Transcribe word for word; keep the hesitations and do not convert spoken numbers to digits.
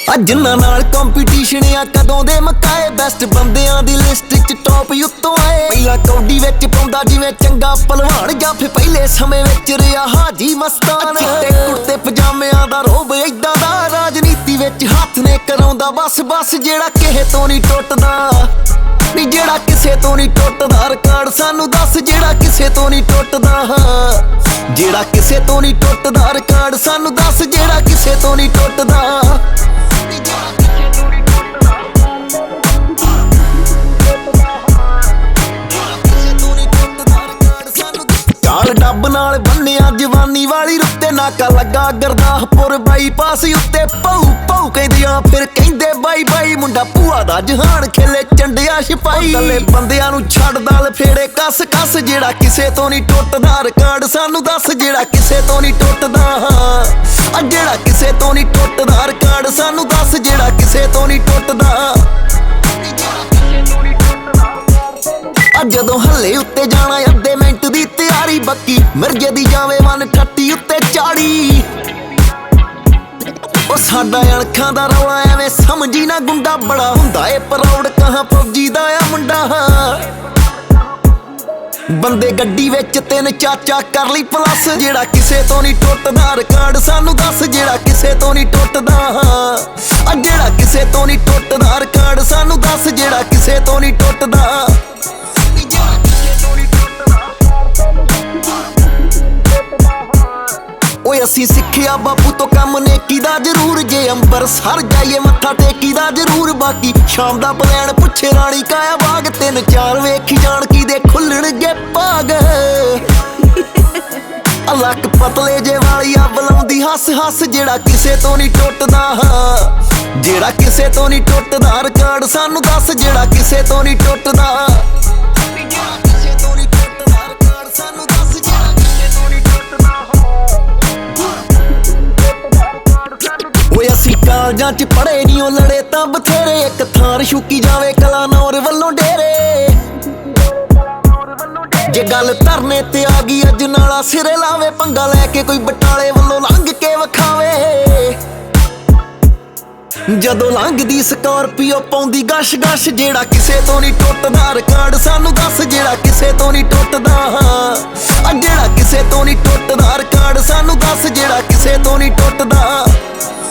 ਜਿਨ੍ਹਾਂ ਨਾਲ ਕੰਪੀਟੀਸ਼ਨ ਆ ਕਦੋਂ ਦੇ ਮਕਾਏ ਬੈਸਟ ਬੰਦਿਆਂ ਦੀ ਲਿਸਟ ਚ ਟੌਪ ਉੱਤੋਂ ਆਏ। ਪਹਿਲਾਂ ਕੌਡੀ ਵਿੱਚ ਪਾਉਂਦਾ ਜਿਵੇਂ ਚੰਗਾ ਭਲਵਾਨ ਜਾਂ ਫਿਰ ਪਹਿਲੇ ਸਮੇਂ ਵਿੱਚ ਰਿਹਾ ਹਾਜੀ ਮਸਤਾਨ। ਚਿੱਟੇ ਕੁੜਤੇ ਪਜਾਮਿਆਂ ਦਾ ਰੋਬ ਏਦਾਂ ਦਾ ਰਾਜਨੀਤੀ ਵਿੱਚ ਹੱਥ ਨੇ ਕਰਾਉਂਦਾ ਬਸ ਬਸ ਜਿਹੜਾ ਕਿਸੇ ਤੋਂ ਨਹੀਂ ਟੁੱਟਦਾ ਨੀ ਜਿਹੜਾ ਕਿਸੇ ਤੋਂ ਨਹੀਂ ਟੁੱਟਦਾ। ਰਿਕਾਰਡ ਸਾਨੂੰ ਦੱਸ ਜਿਹੜਾ ਕਿਸੇ ਤੋਂ ਨਹੀਂ ਟੁੱਟਦਾ ਜਿਹੜਾ ਕਿਸੇ ਤੋਂ ਨਹੀਂ ਟੁੱਟਦਾ। ਰਿਕਾਰਡ ਸਾਨੂੰ ਦੱਸ ਜਿਹੜਾ ਕਿਸੇ ਤੋਂ ਨਹੀਂ ਟੁੱਟਦਾ। ਚਾਲ ਡੱਬ ਨਾਲ ਬੰਨਿਆ ਜਵਾਨੀ ਵਾਲੀ ਰੁੱਤੇ ਨਾਕਾ ਲੱਗਾ ਗੁਰਦਾਸਪੁਰ ਬਾਈਪਾਸ ਉੱਤੇ ਪਊ ਪਊ ਕਹਿੰਦਿਆਂ ਫਿਰ ਕਹਿੰਦੇ ਬਾਈ ਬਾਈ ਮੁੰਡਾ ਭੂਆ ਦਾ ਜਹਾਨ ਖੇਲੇ ਚੰਡਿਆ ਸਿਪਾਹੀ। ਗੱਲੇ ਬੰਦਿਆਂ ਨੂੰ ਛੱਡਦਾ ਲਫੇੜੇ ਕੱਸ ਕੱਸ ਜਿਹੜਾ ਕਿਸੇ ਤੋਂ ਨਹੀਂ ਟੁੱਟਦਾ। ਰਿਕਾਰਡ ਸਾਨੂੰ ਦੱਸ ਜਿਹੜਾ ਕਿਸੇ ਤੋਂ ਨਹੀਂ ਟੁੱਟਦਾ ਆ ਜਿਹੜਾ ਕਿਸੇ ਤੋਂ ਨਹੀਂ ਟੁੱਟਦਾ। ਰਿਕਾਰਡ ਸਾਨੂੰ ਦੱਸ ਜਿਹੜਾ ਕਿਸੇ ਤੋਂ ਨਹੀਂ ਟੁੱਟਦਾ। ਜਦੋਂ ਹੱਲੇ ਉੱਤੇ ਜਾਣਾ ਅੱਧੇ ਮਿੰਟ ਦੀ ਤਿਆਰੀ ਬੱਕੀ ਮਿਰਜੇ ਦੀ ਜਾਵੇ ਵਨ ਠੱਟੀ ਉੱਤੇ ਚਾੜੀ। ਉਹ ਸਾਡਾ ਅਣਖਾਂ ਦਾ ਰੌਲਾ ਐਵੇਂ ਸਮਝੀ ਨਾ ਗੁੰਡਾ ਬੜਾ ਹੁੰਦਾ ਏ ਪ੍ਰਾਊਡ ਕਹਾਂ ਫੌਜੀ ਦਾ ਆ ਮੁੰਡਾ। ਬੰਦੇ ਗੱਡੀ ਵਿੱਚ ਤਿੰਨ ਚਾਚਾ ਕਰ ਲਈ ਪਲੱਸ ਜਿਹੜਾ ਕਿਸੇ ਤੋਂ ਨਹੀਂ ਟੁੱਟਦਾ। ਰਿਕਾਰਡ ਸਾਨੂੰ ਦੱਸ ਜਿਹੜਾ ਕਿਸੇ ਤੋਂ ਨਹੀਂ ਟੁੱਟਦਾ ਆ ਜਿਹੜਾ ਕਿਸੇ ਤੋਂ ਨਹੀਂ ਟੁੱਟਦਾ। ਰਿਕਾਰਡ ਸਾਨੂੰ ਦੱਸ ਜਿਹੜਾ ਕਿਸੇ ਤੋਂ ਨਹੀਂ ਟੁੱਟਦਾ। ਓਏ ਅਸੀਂ ਸਿੱਖਿਆ ਬਾਪੂ ਤੋਂ ਕੰਮ ਨੇਕੀ ਦਾ ਜ਼ਰੂਰ ਜੇ ਅੰਬਰਸਰ ਜਾਈਏ ਮੱਥਾ ਟੇਕੀ ਦਾ ਜ਼ਰੂਰ। ਬਾਕੀ ਸ਼ਾਮ ਦਾ ਪਲਾਨ ਪੁੱਛੇ ਰਾਣੀ ਕਾਇਆ ਬਾਗ ਤਿੰਨ ਚਾਰ ਵੇਖੀ ਜਾਣ ਕੀ ਦੇ ਖੁੱਲਣਗੇ ਭਾਗ। ਲੱਕ ਪਤਲੇ ਜੇ ਵਾਲੀ ਆ ਬੁਲਾਉਂਦੀ ਹੱਸ ਹੱਸ ਜਿਹੜਾ ਕਿਸੇ ਤੋਂ ਨਹੀਂ ਟੁੱਟਦਾ ਜਿਹੜਾ ਕਿਸੇ ਤੋਂ ਨਹੀਂ ਟੁੱਟਦਾ। ਰਿਕਾਰਡ ਸਾਨੂੰ ਦੱਸ ਜਿਹੜਾ ਕਿਸੇ ਤੋਂ ਨਹੀਂ ਟੁੱਟਦਾ। ਓਏ ਅਸੀਂ ਕਾਲਜਾਂ ਚ ਪੜ੍ਹੇ ਨੀ ਉਹ ਲੜੇ ਤਾਂ ਬਥੇਰੇ ਇੱਕ ਥਾਂ ਸ਼ੁਕੀ ਜਾਵੇ ਕਲਾਨੌਰ ਵੱਲੋਂ ਡੇਰੇ। ਜੇ ਗੱਲ ਧਰਨੇ ਤੇ ਆ ਗਈ ਅੱਜ ਨਾਲਾ ਸਿਰੇ ਲਾਵੇ ਪੰਗਾ ਲੈ ਕੇ ਕੋਈ ਬਟਾਲੇ ਵੱਲੋਂ ਲੰਘ ਕੇ ਵਿਖਾਵੇ। ਜਦੋਂ ਲੰਘਦੀ ਸਕਾਰਪੀਓ ਪਾਉਂਦੀ ਗਸ਼ ਗਸ਼ ਜਿਹੜਾ ਕਿਸੇ ਤੋਂ ਨਹੀਂ ਟੁੱਟਦਾ। ਰਿਕਾਰਡ ਸਾਨੂੰ ਦੱਸ ਜਿਹੜਾ ਕਿਸੇ ਤੋਂ ਨਹੀਂ ਟੁੱਟਦਾ ਆ ਜਿਹੜਾ ਕਿਸੇ ਤੋਂ ਨਹੀਂ ਟੁੱਟਦਾ। ਰਿਕਾਰਡ ਸਾਨੂੰ ਦੱਸ ਜਿਹੜਾ ਕਿਸੇ ਤੋਂ ਨਹੀਂ ਟੁੱਟਦਾ।